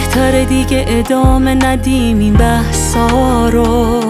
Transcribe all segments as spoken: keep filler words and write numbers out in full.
بهتره دیگه ادامه ندیم این بحثا رو.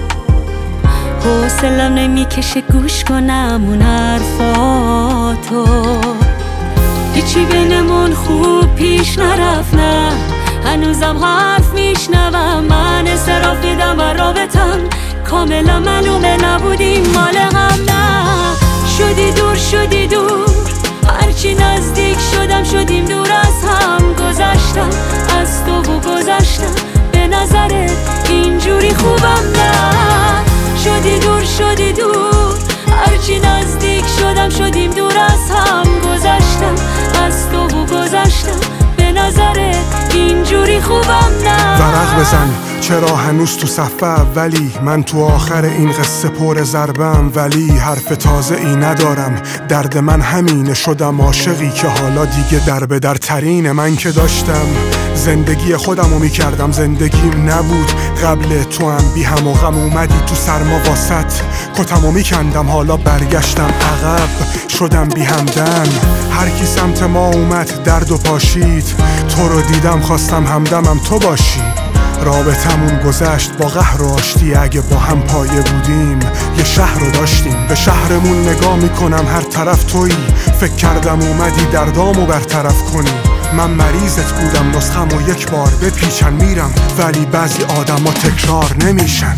حوصلم نمیکشه گوش کنم اون حرفاتو. هیچی بینمون خوب پیش نرفت، نه هنوزم حرف میشنوم. من استراف دیدم و رابطم کاملا معلومه نبودیم مال هم. نه شدی دور شدی دور، هرچی نزدیک شدم شدیم دور از هم. گذشتم از تو و گذشتم به نظرت اینجوری خوبم. نه شدی دور شدی دور، هرچی نزدیک شدم شدیم دور از هم. گذشتم از تو و گذشتم به نظرت اینجوری خوبم. نه ورق بزن چرا هنوز تو صفحه اولی، من تو آخر این قصه پر ضربم. ولی حرف تازه ای ندارم، درد من همینه شدم عاشقی که حالا دیگه در به در ترینه. من که داشتم زندگی خودمو میکردم، زندگیم نبود قبل تو هم بی هم و غم. اومدی تو سرما واسط کتمو میکندم، حالا برگشتم عقب شدم بی همدم. هر کی سمت ما اومد درد و پاشید، تو رو دیدم خواستم همدمم تو باشی. رابطمون گذشت با قهر و آشتی، اگه با هم پایه بودیم یه شهر رو داشتیم. به شهرمون نگاه میکنم هر طرف تویی، فکر کردم اومدی دردامو برطرف کنی. من مریضت بودم نسخم و یک بار بپیچن میرم، ولی بعضی آدم ها تکرار نمیشن.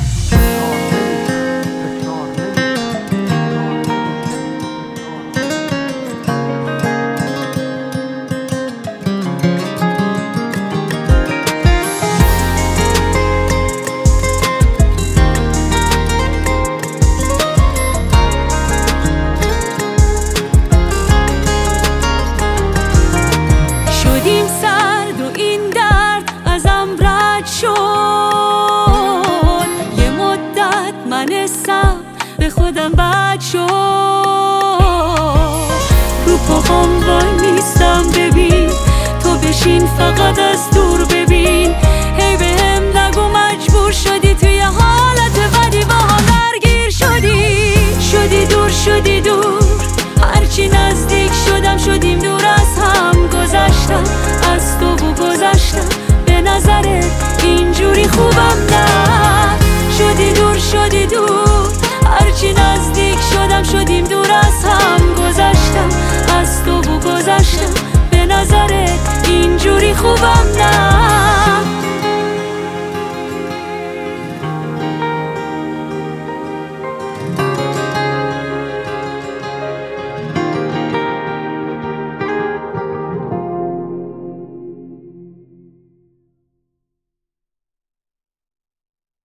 یه مدت من حسم به خودم بد شد، رو پاهم وای میستم ببین تو بشین فقط از دور ببین. هی به هم نگو مجبور شدی توی حالت بدی با هم درگیر شدی. شدی دور شدی دور، هرچی نزدیک شدم شدیم دور از هم. گذشتم از تو و گذشتم به نظرت اینجوری خوبم. نه شدی دور شدی دور، هرچی نزدیک شدم شدیم دور از هم. گذشتم از تو و گذشتم به نظرت اینجوری خوبم. نه